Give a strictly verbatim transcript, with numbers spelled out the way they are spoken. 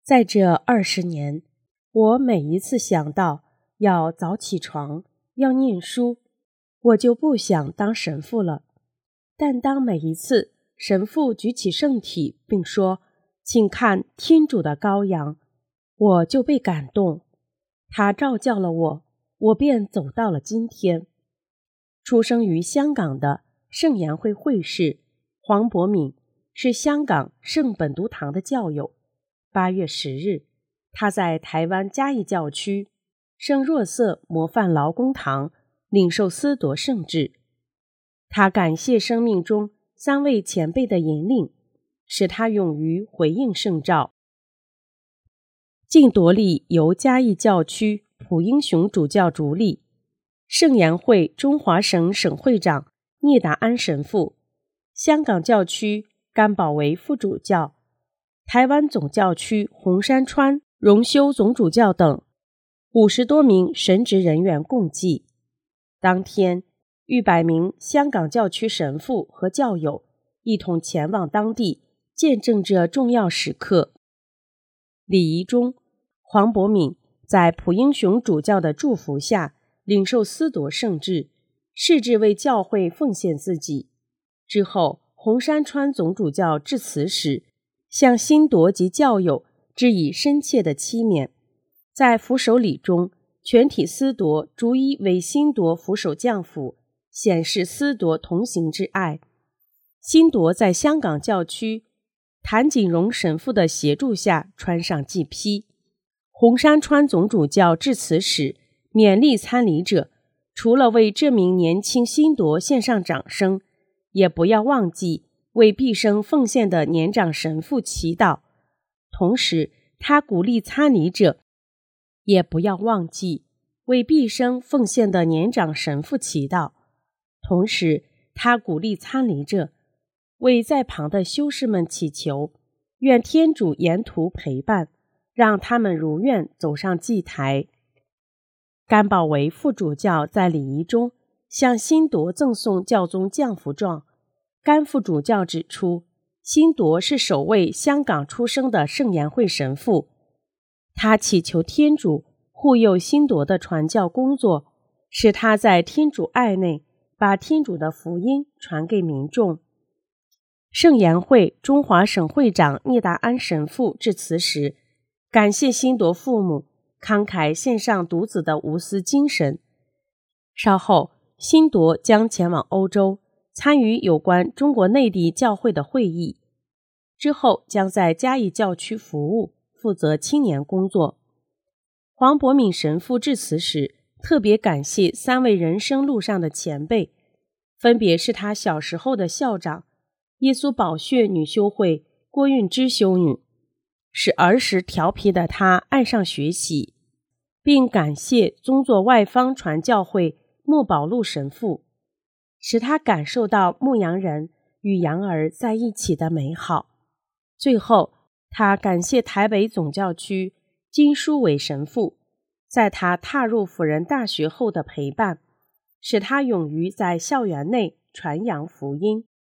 在这二十年，我每一次想到要早起床，要念书，我就不想当神父了。但当每一次神父举起圣体并说，请看天主的羔羊，我就被感动。他召叫了我，我便走到了今天。出生于香港的圣言会会士黄伯敏是香港圣本笃堂的教友。八月十日，他在台湾嘉义教区圣若瑟模范劳工堂领受司铎圣旨。他感谢生命中三位前辈的引领，使他勇于回应圣召。晋铎历由嘉义教区普英雄主教主理，圣言会中华省省会长聂达安神父，香港教区甘宝维副主教，台湾总教区洪山川荣休总主教等五十多名神职人员共祭。当天，逾百名香港教区神父和教友一同前往当地，见证这重要时刻。礼仪中，黄伯敏在普英雄主教的祝福下领受司铎圣旨，誓志为教会奉献自己。之后，洪山川总主教致辞时，向新铎及教友致以深切的期勉。在扶手礼中，全体司铎逐一为新铎扶手降服，显示司铎同行之爱。新铎在香港教区谭锦荣神父的协助下穿上祭披。洪山川总主教致辞时勉励参礼者，除了为这名年轻新铎献上掌声，也不要忘记为毕生奉献的年长神父祈祷。同时，他鼓励参礼者也不要忘记为毕生奉献的年长神父祈祷。同时，他鼓励参礼者为在旁的修士们祈求，愿天主沿途陪伴，让他们如愿走上祭台。甘宝维副主教在礼仪中向新铎赠送教宗降服状。甘副主教指出，新铎是首位香港出生的圣言会神父，他祈求天主护佑新铎的传教工作，使他在天主爱内把天主的福音传给民众。圣言会中华省会长聂达安神父致辞时，感谢新铎父母慷慨献上独子的无私精神。稍后，新铎将前往欧洲，参与有关中国内地教会的会议，之后将在嘉义教区服务，负责青年工作。黄伯敏神父致辞时，特别感谢三位人生路上的前辈，分别是他小时候的校长耶稣宝血女修会郭运之修女，使儿时调皮的他爱上学习，并感谢宗座外方传教会穆宝禄神父，使他感受到牧羊人与羊儿在一起的美好。最后，他感谢台北总教区金书伟神父在他踏入辅仁大学后的陪伴，使他勇于在校园内传扬福音。